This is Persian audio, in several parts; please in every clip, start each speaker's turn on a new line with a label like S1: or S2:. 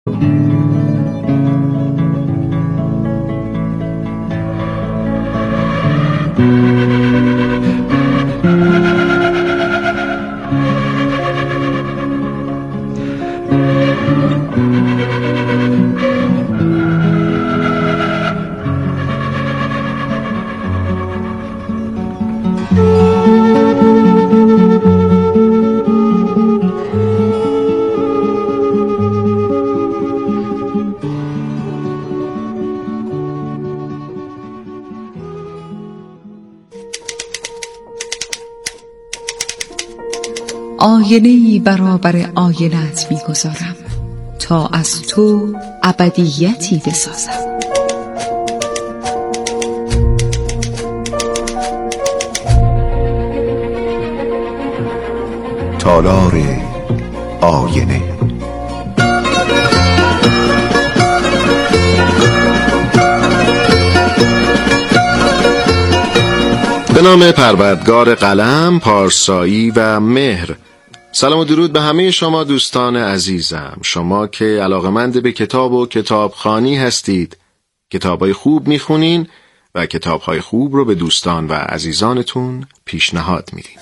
S1: آینه‌ای برابر آینه‌ات می‌گذارم تا از تو ابدیتی بسازم.
S2: تالار آینه.
S3: به نام پروردگار قلم، پارسایی و مهر. سلام و درود به همه شما دوستان عزیزم، شما که علاقمند به کتاب و کتابخوانی هستید، کتابای خوب میخونین و کتابهای خوب رو به دوستان و عزیزانتون پیشنهاد میدین.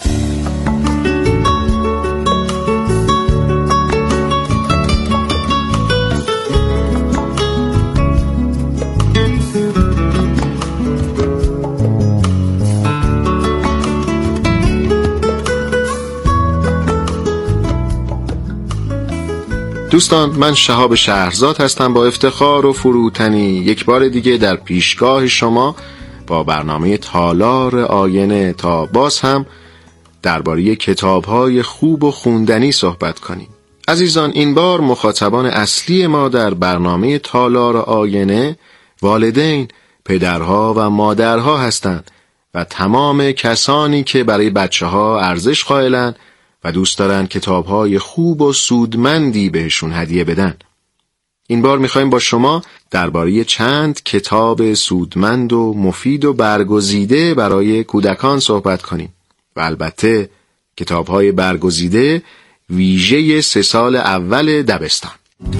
S3: دوستان، من شهاب شهرزاد هستم با افتخار و فروتنی یک بار دیگه در پیشگاه شما با برنامه تالار آینه تا باز هم درباره کتاب‌های خوب و خوندنی صحبت کنیم. عزیزان، این بار مخاطبان اصلی ما در برنامه تالار آینه والدین، پدرها و مادرها هستند و تمام کسانی که برای بچه‌ها ارزش قائلن و دوست دارن کتاب‌های خوب و سودمندی بهشون هدیه بدن. این بار می‌خوایم با شما درباره چند کتاب سودمند و مفید و برگزیده برای کودکان صحبت کنیم و البته کتاب‌های برگزیده ویژه 3 سال اول دبستان.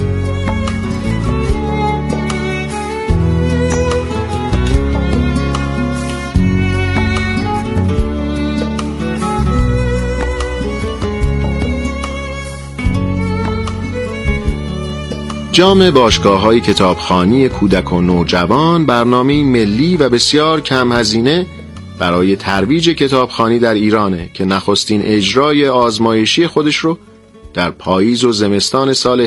S3: جام باشگاه‌های کتابخوانی کودک و نوجوان برنامه ملی و بسیار کم هزینه برای ترویج کتابخوانی در ایرانه که نخستین اجرای آزمایشی خودش رو در پاییز و زمستان سال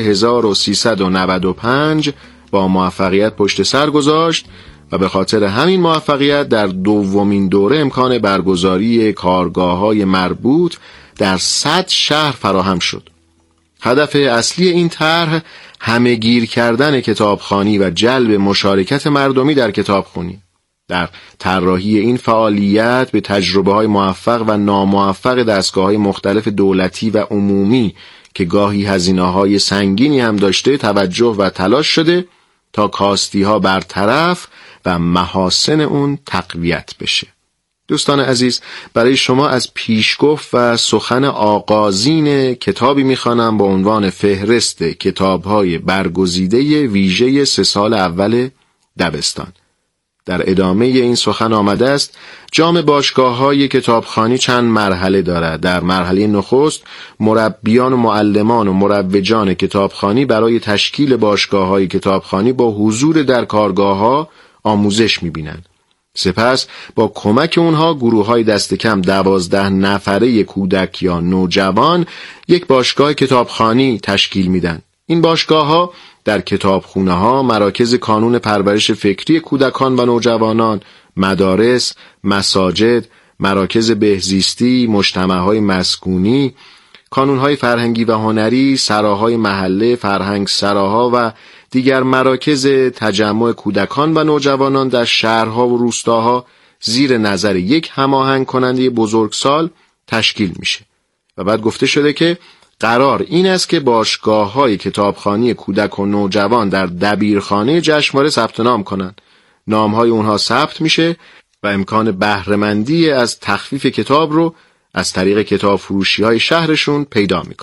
S3: 1395 با موفقیت پشت سر گذاشت و به خاطر همین موفقیت در دومین دوره امکان برگزاری کارگاه‌های مربوط در 100 شهر فراهم شد. هدف اصلی این طرح همه‌گیر کردن کتابخوانی و جلب مشارکت مردمی در کتابخوانی. در طراحی این فعالیت به تجربه‌های موفق و ناموفق دستگاه‌های مختلف دولتی و عمومی که گاهی هزینه‌های سنگینی هم داشته توجه و تلاش شده تا کاستی‌ها برطرف و محاسن اون تقویت بشه. دوستان عزیز، برای شما از پیشگفت و سخن آغازین کتابی میخوانم با عنوان فهرست کتاب‌های برگزیده ویژه 3 سال اول دبستان. در ادامه این سخن آمده است جام باشگاه‌های کتابخوانی چند مرحله دارد. در مرحله نخست مربیان و معلمان و مروجان کتابخوانی برای تشکیل باشگاه‌های کتابخوانی با حضور در کارگاه‌ها آموزش می‌بینند. سپس با کمک اونها گروه‌های دست کم 12 نفره کودک یا نوجوان یک باشگاه کتابخوانی تشکیل میدن. این باشگاه‌ها در کتابخونه‌ها، مراکز کانون پرورش فکری کودکان و نوجوانان، مدارس، مساجد، مراکز بهزیستی، مجتمع‌های مسکونی، کانون‌های فرهنگی و هنری، سراهای محله، فرهنگ سراها و دیگر مراکز تجمع کودکان و نوجوانان در شهرها و روستاها زیر نظر یک هماهنگ کننده بزرگسال تشکیل میشه. و بعد گفته شده که قرار این است که باشگاه‌های کتابخوانی کودک و نوجوان در دبیرخانه جشنواره ثبت نام کنند. نام‌های اونها ثبت میشه و امکان بهره‌مندی از تخفیف کتاب رو از طریق کتاب فروشی‌های شهرشون پیدا میکنن.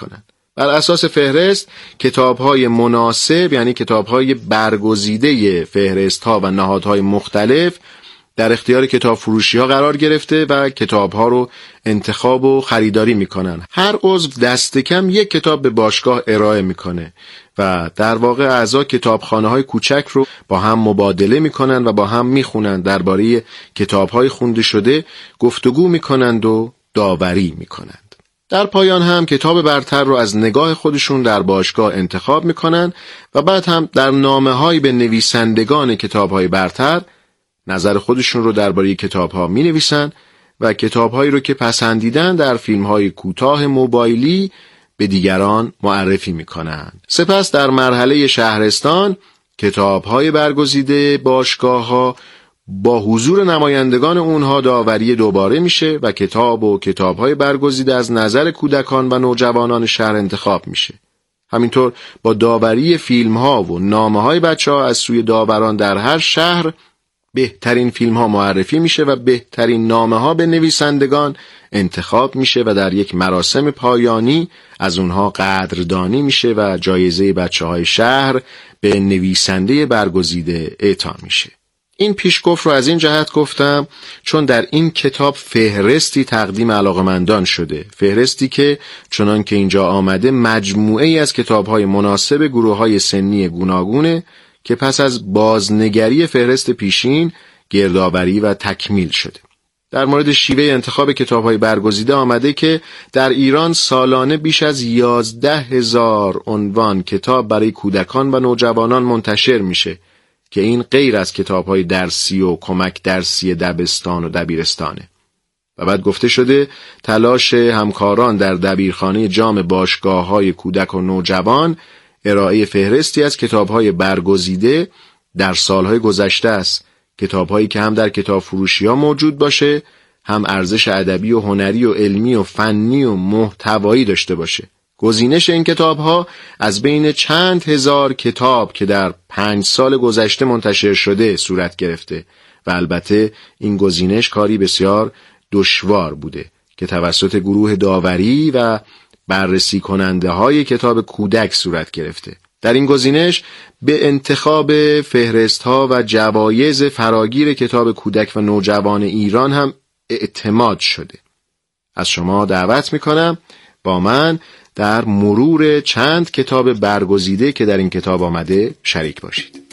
S3: بر اساس فهرست کتاب‌های مناسب، یعنی کتاب‌های برگزیده فهرست‌ها و نهادهای مختلف، در اختیار کتاب فروشی‌ها قرار گرفته و کتاب‌ها رو انتخاب و خریداری می‌کنن. هر عضو دست کم یک کتاب به باشگاه ارائه می‌کنه و در واقع اعضا کتابخانه‌های کوچک رو با هم مبادله می‌کنن و با هم می‌خونن، درباره کتاب‌های خونده شده گفتگو می‌کنند و داوری می‌کنند. در پایان هم کتاب برتر رو از نگاه خودشون در باشگاه انتخاب می‌کنن و بعد هم در نامه‌هایی به نویسندگان کتاب‌های برتر نظر خودشون رو درباره کتاب‌ها می‌نویسن و کتاب‌هایی رو که پسندیدن در فیلم‌های کوتاه موبایلی به دیگران معرفی می‌کنن. سپس در مرحله شهرستان کتاب‌های برگزیده باشگاه‌ها با حضور نمایندگان اونها داوری دوباره میشه و کتاب‌های برگزیده از نظر کودکان و نوجوانان شهر انتخاب میشه. همینطور با داوری فیلم‌ها و نامه‌های بچه‌ها از سوی داوران در هر شهر بهترین فیلم‌ها معرفی میشه و بهترین نامه‌ها به نویسندگان انتخاب میشه و در یک مراسم پایانی از اونها قدردانی میشه و جایزه بچه‌های شهر به نویسنده برگزیده اعطا میشه. این پیشگفت رو از این جهت گفتم چون در این کتاب فهرستی تقدیم علاقه‌مندان شده، فهرستی که چنان که اینجا آمده مجموعه‌ای از کتاب‌های مناسب گروه‌های سنی گوناگونه که پس از بازنگری فهرست پیشین گردآوری و تکمیل شده. در مورد شیوه انتخاب کتاب‌های برگزیده آمده که در ایران سالانه بیش از 11,000 عنوان کتاب برای کودکان و نوجوانان منتشر میشه که این غیر از کتاب‌های درسی و کمک درسی دبستان و دبیرستانه. و بعد گفته شده تلاش همکاران در دبیرخانه جام باشگاه‌های کودک و نوجوان ارائه فهرستی از کتاب‌های برگزیده در سالهای گذشته است، کتاب‌هایی که هم در کتاب فروشی‌ها موجود باشه، هم ارزش ادبی و هنری و علمی و فنی و محتوایی داشته باشه. گزینش این کتاب‌ها از بین چند هزار کتاب که در 5 سال گذشته منتشر شده صورت گرفته و البته این گزینش کاری بسیار دشوار بوده که توسط گروه داوری و بررسی کننده های کتاب کودک صورت گرفته. در این گزینش به انتخاب فهرست ها و جوایز فراگیر کتاب کودک و نوجوان ایران هم اعتماد شده. از شما دعوت میکنم با من در مرور چند کتاب برگزیده که در این کتاب آمده شریک باشید.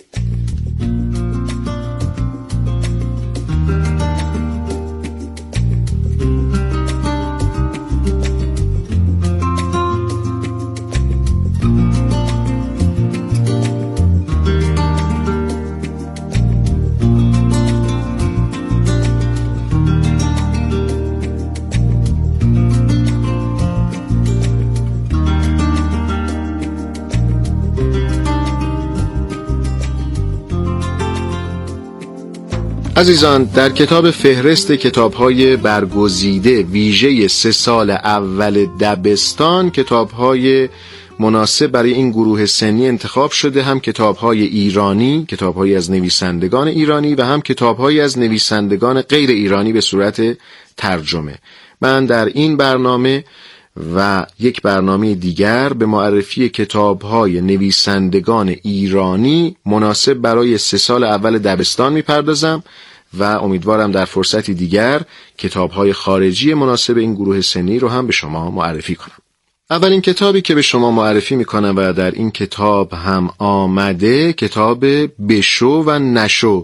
S3: عزیزان، در کتاب فهرست کتاب‌های برگزیده ویژه 3 سال اول دبستان کتاب‌های مناسب برای این گروه سنی انتخاب شده، هم کتاب‌های ایرانی، کتاب‌هایی از نویسندگان ایرانی و هم کتاب‌هایی از نویسندگان غیر ایرانی به صورت ترجمه. من در این برنامه و یک برنامه دیگر به معرفی کتاب‌های نویسندگان ایرانی مناسب برای 3 سال اول دبستان می‌پردازم و امیدوارم در فرصتی دیگر کتاب‌های خارجی مناسب این گروه سنی رو هم به شما معرفی کنم. اولین کتابی که به شما معرفی می‌کنم و در این کتاب هم آمده کتاب بشو و نشو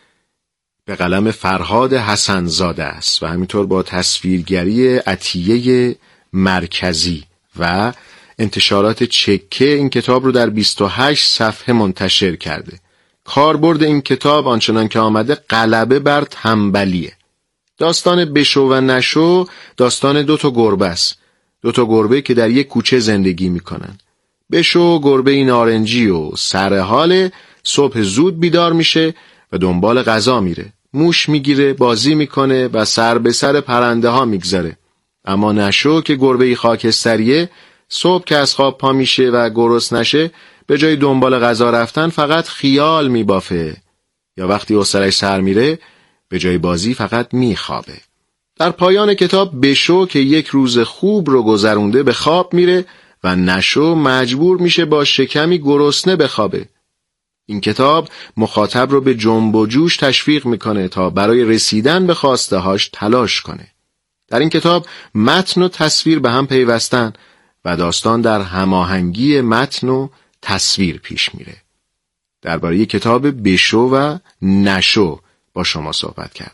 S3: به قلم فرهاد حسن‌زاده است و همینطور با تصویرگری عطیه مرکزی و انتشارات چکه این کتاب رو در 28 صفحه منتشر کرده. کاربرد این کتاب آنچنان که آمده غلبه بر تنبلیه. داستان بشو و نشو داستان 2 گربه است. 2 گربه که در یک کوچه زندگی میکنن. بشو گربه نارنجی و سرحال صبح زود بیدار میشه و دنبال غذا میره. موش میگیره، بازی میکنه و سر به سر پرنده ها میگذاره. اما نشو که گربه خاکستریه صبح که از خواب پا میشه و گرسنه نشه به جای دنبال غذا رفتن فقط خیال میبافه یا وقتی حوصله‌اش سر میره به جای بازی فقط میخوابه. در پایان کتاب بشو که یک روز خوب رو گذرونده به خواب میره و نشو مجبور میشه با شکمی گرسنه بخوابه. این کتاب مخاطب رو به جنب و جوش تشویق میکنه تا برای رسیدن به خواسته هاش تلاش کنه. در این کتاب متن و تصویر به هم پیوستن و داستان در هماهنگی متن و تصویر پیش میره. درباره کتاب بشو و نشو با شما صحبت کردم.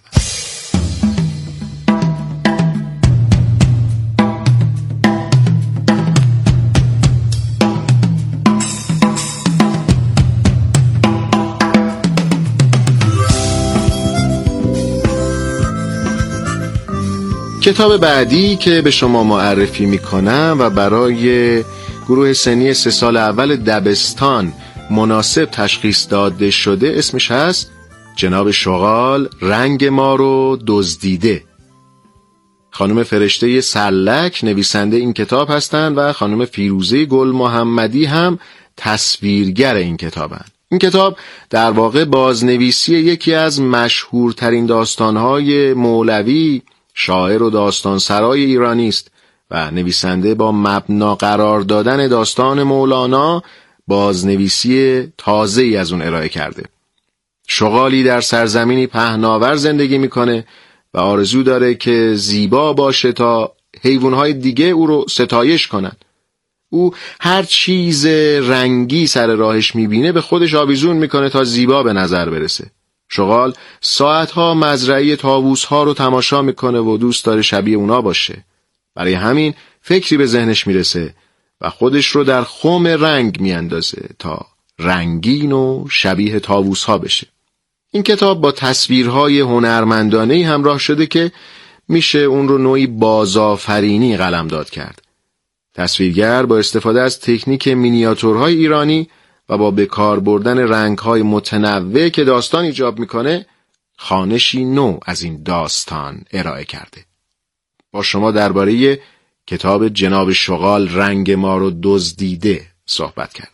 S3: کتاب بعدی که به شما معرفی میکنم و برای گروه سنی 3 سال اول دبستان مناسب تشخیص داده شده اسمش هست جناب شغال رنگ ما رو دزدیده. خانم فرشته سرلک نویسنده این کتاب هستند و خانم فیروزه گل محمدی هم تصویرگر این کتابند. این کتاب در واقع بازنویسی یکی از مشهورترین داستانهای مولوی، شاعر و داستان سرای ایرانی است و نویسنده با مبنا قرار دادن داستان مولانا بازنویسی تازه‌ای از اون ارائه کرده. شغالی در سرزمینی پهناور زندگی میکنه و آرزو داره که زیبا باشه تا حیوانهای دیگه او رو ستایش کنن. او هر چیز رنگی سر راهش میبینه به خودش آویزون میکنه تا زیبا به نظر برسه. شغال ساعتها مزرعه طاووس‌ها رو تماشا میکنه و دوست داره شبیه اونا باشه. برای همین فکری به ذهنش میرسه و خودش رو در خم رنگ میاندازه تا رنگین و شبیه طاووس‌ها بشه. این کتاب با تصویرهای هنرمندانه‌ای همراه شده که میشه اون رو نوعی بازآفرینی قلمداد کرد. تصویرگر با استفاده از تکنیک مینیاتورهای ایرانی و با بکار بردن رنگ‌های متنوع که داستان ایجاب میکنه خوانشی نو از این داستان ارائه کرده. با شما درباره کتاب جناب شغال رنگ ما رو دزدیده صحبت کردم.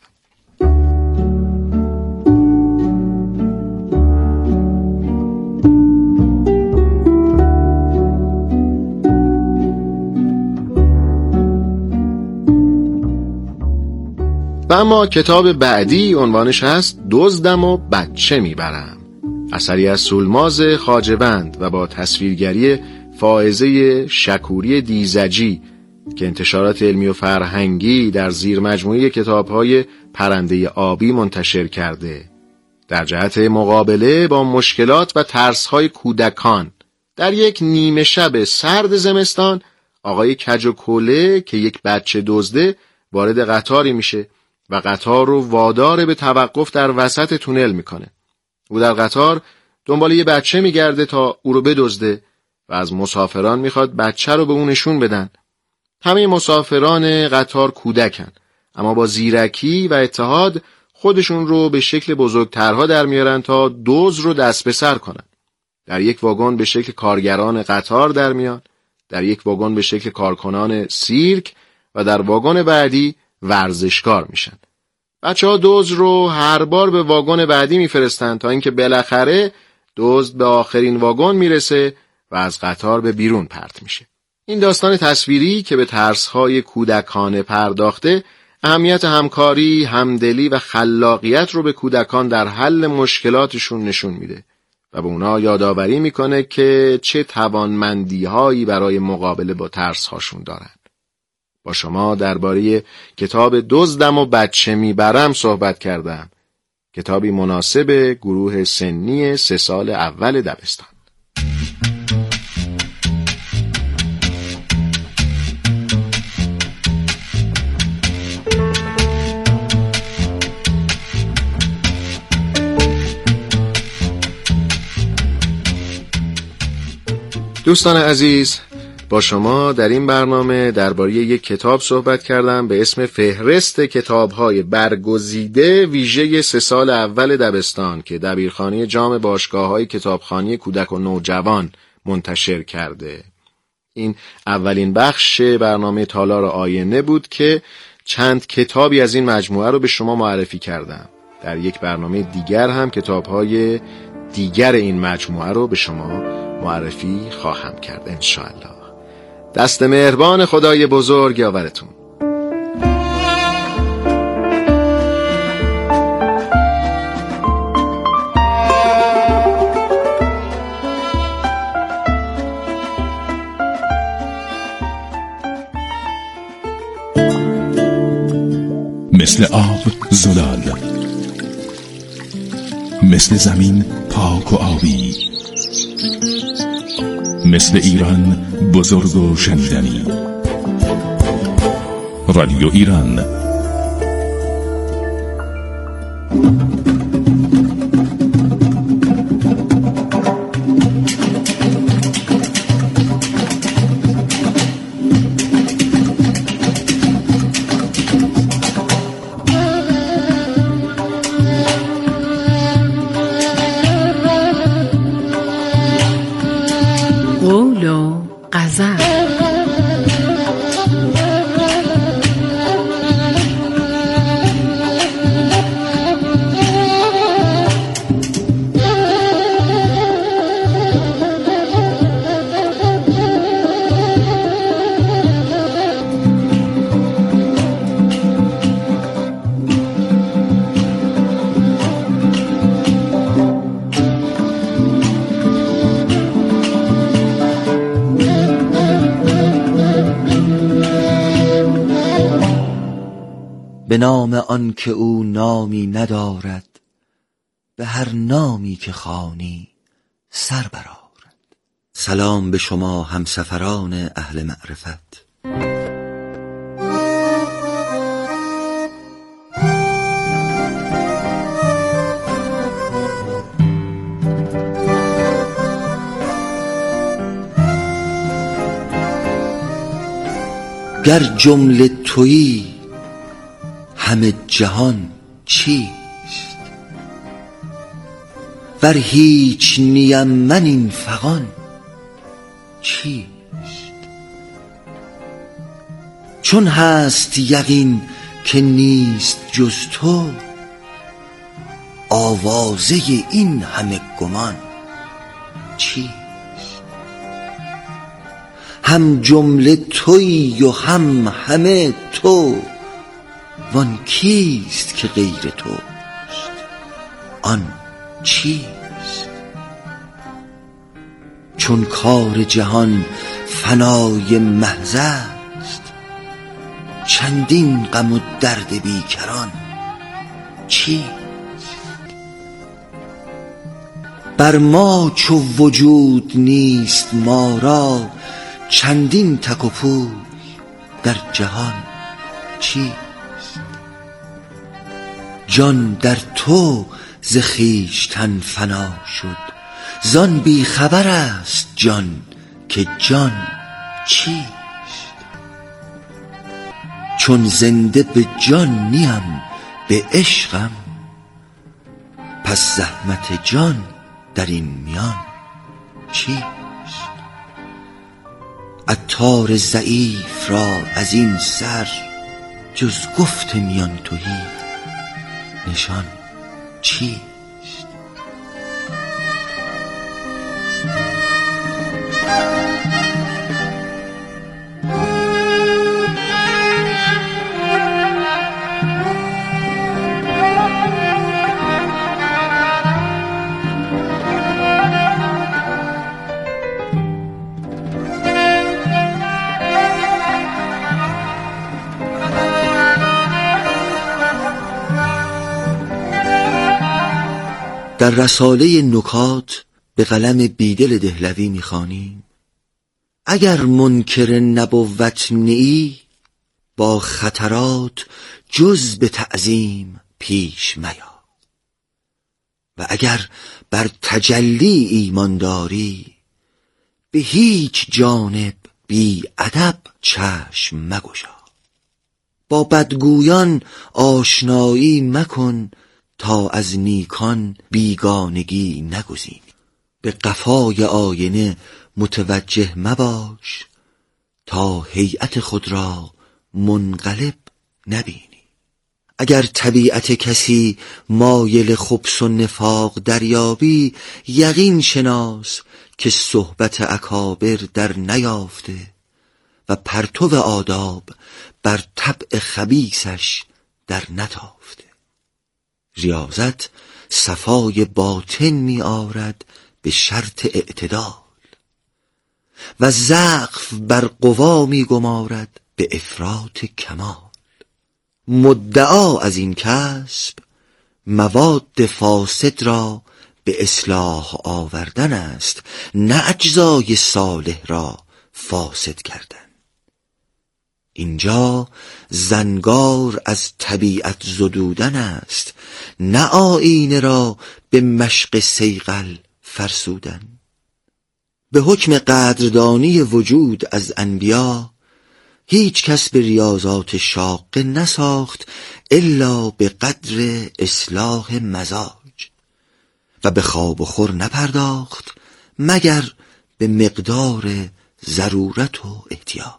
S3: و اما کتاب بعدی عنوانش هست دزدم و بچه میبرم، اثری از سولماز خواجه‌وند و با تصویرگری فائزه شکوری دیزجی که انتشارات علمی و فرهنگی در زیر مجموعه کتاب‌های پرنده آبی منتشر کرده. در جهت مقابله با مشکلات و ترس‌های کودکان در یک نیمه شب سرد زمستان آقای کج و کوله که یک بچه دزده وارد قطاری میشه و قطار رو وادار به توقف در وسط تونل میکنه. او در قطار دنبال یه بچه میگرده تا او رو بدزده و از مسافران میخواد بچه رو به اون نشون بدن. همه مسافران قطار کودکن، اما با زیرکی و اتحاد خودشون رو به شکل بزرگترها در میارن تا دزد رو دست به سر کنن. در یک واگن به شکل کارگران قطار در میان، در یک واگن به شکل کارکنان سیرک و در واگن بعدی ورزشکار میشن. بچه‌ها دزد رو هر بار به واگن بعدی میفرستن تا اینکه بالاخره دزد به آخرین واگن میرسه و از قطار به بیرون پرت میشه. این داستان تصویری که به ترس‌های کودکانه پرداخته، اهمیت همکاری، همدلی و خلاقیت رو به کودکان در حل مشکلاتشون نشون میده و به اونا یادآوری میکنه که چه توانمندی‌هایی برای مقابله با ترس‌هاشون دارن. با شما درباره کتاب دزدم و بچه میبرم صحبت کردم. کتابی مناسب گروه سنی 3 سال اول دبستان. دوستان عزیز، با شما در این برنامه درباره یک کتاب صحبت کردم به اسم فهرست کتاب‌های برگزیده ویژه 3 سال اول دبستان که دبیرخانه جام باشگاه‌های کتابخوانی کودک و نوجوان منتشر کرده. این اولین بخش برنامه تالار آینه بود که چند کتابی از این مجموعه رو به شما معرفی کردم. در یک برنامه دیگر هم کتاب‌های دیگر این مجموعه رو به شما معرفی خواهم کرد انشاءالله. دست مهربان خدای بزرگ یاورتون.
S4: مثل آب زلال، مثل زمین پاک و آبی، مثل ایران بزرگ و شنیدنی. رادیو ایران.
S1: قول و غزل.
S5: به نام آن که او نامی ندارد، به هر نامی که خوانی سر برآرد. سلام به شما همسفران اهل معرفت. گر جمله تویی همه جهان چیست؟ ور هیچ نیم من این فغان چیست؟ چون هست یقین که نیست جز تو، آوازه این همه گمان چیست؟ هم جمله تویی و هم همه تو، وان کیست که غیر توست؟ آن چیست؟ چون کار جهان فنای محض است، چندین غم و درد بیکران چیست؟ بر ما چو وجود نیست ما را، چندین تک و پوی در جهان چیست؟ جان در تو ز خویشتن فنا شد، زان بی خبر است جان که جان چیست؟ چون زنده به جان نیم به عشقم، پس زحمت جان در این میان چیست؟ عطار ضعیف را از این سر، جز گفت میان تهی نشان چیست؟ در رساله نکات به قلم بیدل دهلوی می‌خوانیم: اگر منکر نبوت نیی، با خطرات جز به تعظیم پیش میا. و اگر بر تجلی ایمان داری، به هیچ جانب بی ادب چشم مگشا. با بدگویان آشنایی مکن، تا از نیکان بیگانگی نگزینی. به قفای آینه متوجه مباش، تا هیئت خود را منقلب نبینی. اگر طبیعت کسی مایل خبث و نفاق دریابی، یقین شناس که صحبت اکابر در نیافته و پرتو آداب بر طبع خبیثش در نتافته. ریاضت صفای باطن می آرد به شرط اعتدال، و ضعف بر قوا می گمارد به افراط کمال. مدعا از این کسب مواد فاسد را به اصلاح آوردن است، نه اجزای صالح را فاسد کردن. اینجا زنگار از طبیعت زدودن است، نه آیینه را به مشق صیقل فرسودن. به حکم قدردانی وجود از انبیا هیچ کس به ریاضات شاقه نساخت الا به قدر اصلاح مزاج، و به خواب و خور نپرداخت مگر به مقدار ضرورت و احتیاج.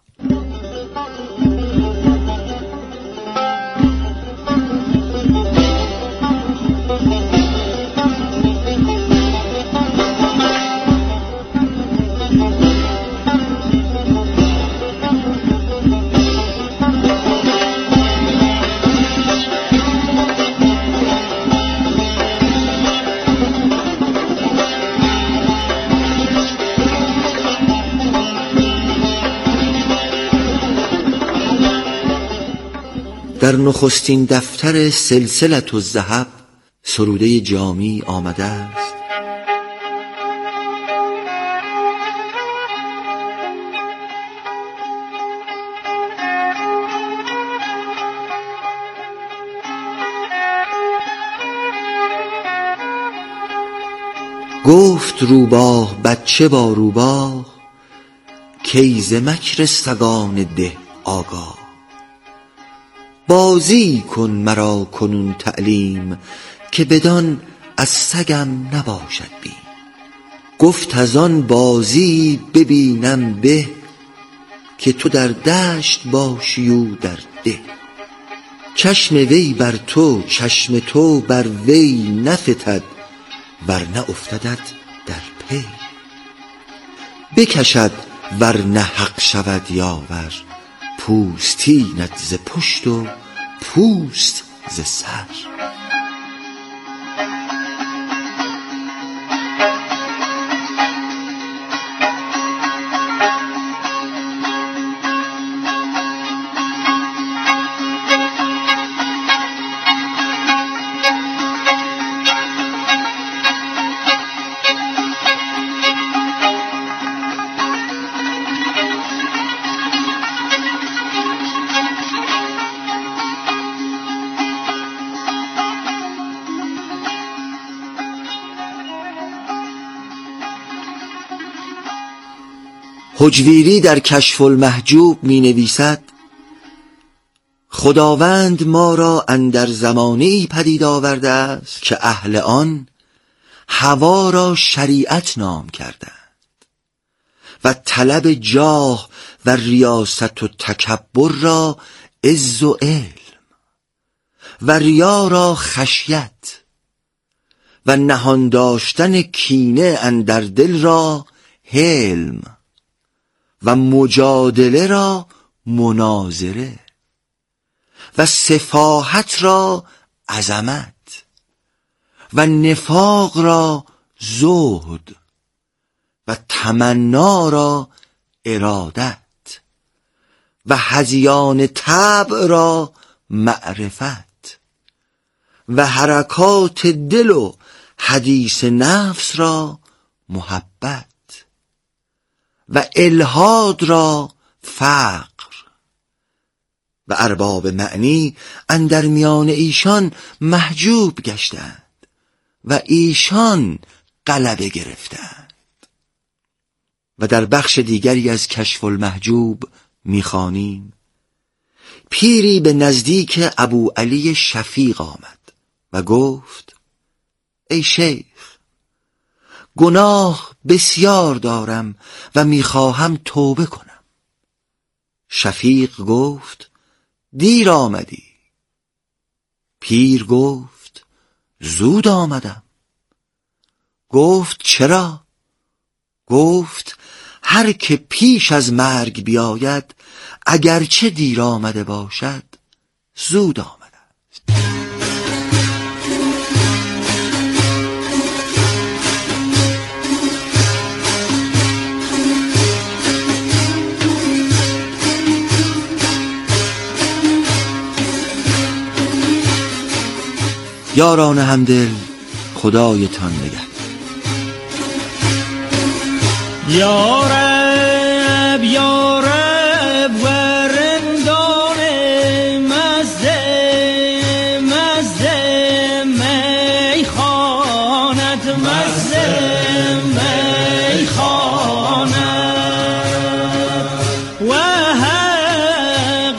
S5: در نخستین دفتر سلسله الذهب سروده جامی آمده است: گفت روباه بچه با روباه، کیز مکر سگان ده آگاه. بازی کن مرا کنون تعلیم، که بدان از سگم نباشد بیم. گفت از آن بازی ببینم به، که تو در دشت باشی و در ده. چشم وی بر تو چشم تو بر وی نفتد، ورنه افتدت در پی. بکشد ورنه حق شود یاور، پوستینت ز پشت و پوست ز سر. حجویری در کشف المحجوب می نویسد: خداوند ما را اندر زمانه‌ای پدید آورده است که اهل آن هوا را شریعت نام کردند و طلب جاه و ریاست و تکبر را عز و علم و ریا را خشیت و نهان داشتن کینه اندر دل را حلم و مجادله را مناظره و سفاهت را عظمت و نفاق را زهد و تمنا را ارادت و هذیان طبع را معرفت و حرکات دل و حدیث نفس را محبت و الحاد را فقر و ارباب معنی اندر میان ایشان محجوب گشتند و ایشان غلبه گرفتند. و در بخش دیگری از کشف المحجوب می‌خوانیم: پیری به نزدیک ابو علی شفیق آمد و گفت: ای شیخ، گناه بسیار دارم و میخواهم توبه کنم. شفیق گفت: دیر آمدی. پیر گفت: زود آمدم. گفت: چرا؟ گفت: هر که پیش از مرگ بیاید اگرچه دیر آمده باشد زود آمده است. یاران همدل خدایتان نگهدار.
S6: یا رب یا رب و رندان مزه مزه میخانت مزه میخانت و حق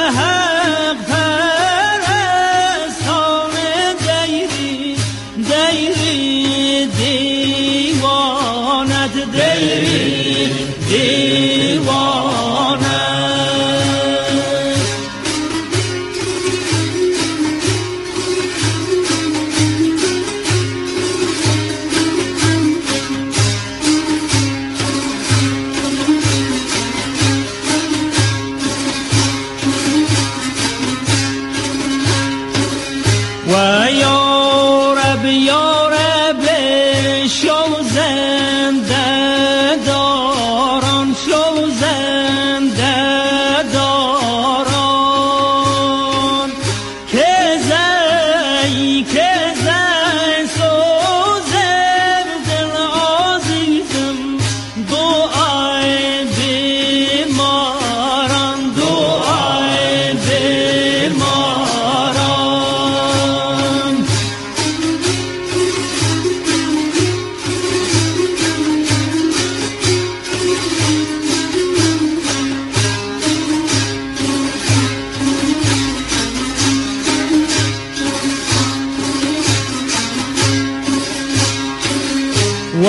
S6: پرستان دیری دیری دیوانت دیری دیوانت. و یا رب شو زنده داران شو زنده داران که زی سوزم دل عزیزم دعای بیماران دعای بیماران. و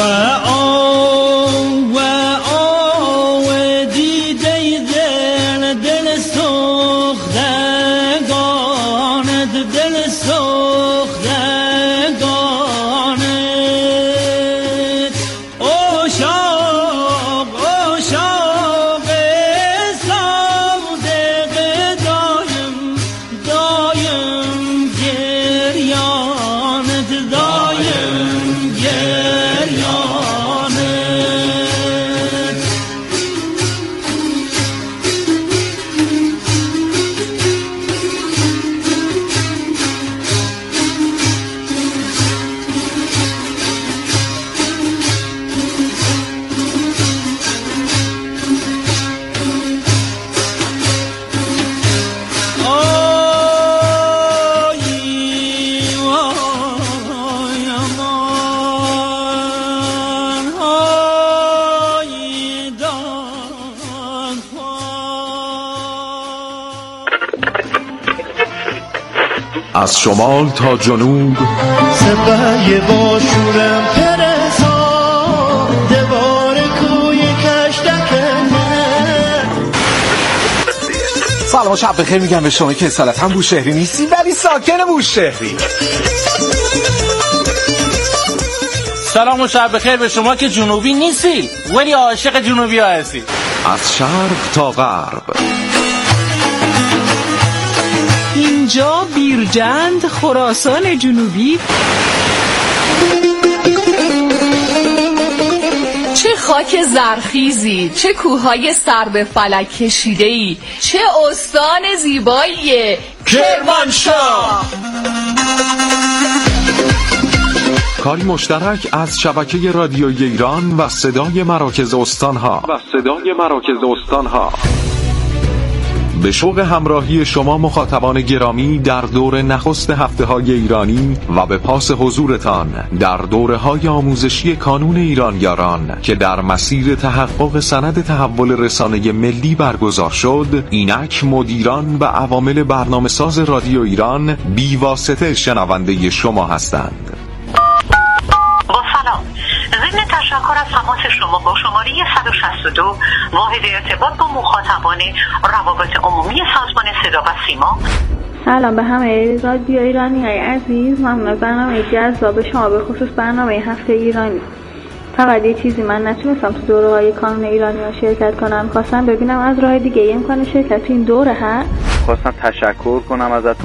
S6: دیده دل سوختگانت دل سوختگانت عاشق صادق دایم گریانت دایم گریانت.
S4: از شمال تا جنوب
S6: سپه باشورم پرسان دوار کوی کشتکنه.
S7: سلام و شب بخیر میگم به شما که اصالتا بوشهری نیستی ولی ساکن بوشهری.
S8: سلام و شب بخیر به شما که جنوبی نیستی ولی عاشق جنوبی ها هستی.
S4: از شرق تا غرب
S1: اینجا بیرجند خراسان جنوبی.
S9: چه خاک زرخیزی، چه کوههای سر به فلک کشیده‌ای، چه استان زیبایی کرمانشاه.
S4: کاری مشترک از شبکه رادیویی ایران و صدای مراکز استانها به شوق همراهی شما مخاطبان گرامی در دور نخست هفته‌های ایرانی و به پاس حضورتان در دوره‌های آموزشی کانون ایرانیاران که در مسیر تحقق سند تحول رسانه ملی برگزار شد، اینک مدیران و عوامل برنامه‌ساز رادیو ایران بی‌واسطه شنونده شما هستند.
S10: با سلام، ضمن تشکر از تماس شما با شماره 162 واحد ارتباط با مخاطبان روابط عمومی سازمان صدا و سیما.
S11: سلام به همه رادیو ایرانی های عزیز، ممنون از برنامه جذاب شما به خصوص برنامه هفته ایرانی. فقط یه چیزی، من نتونستم تو دوره های کانون ایرانی ها شرکت کنم، خواستم ببینم از راه دیگه امکان شرکت این دوره هست.
S12: خواستم تشکر کنم ازتون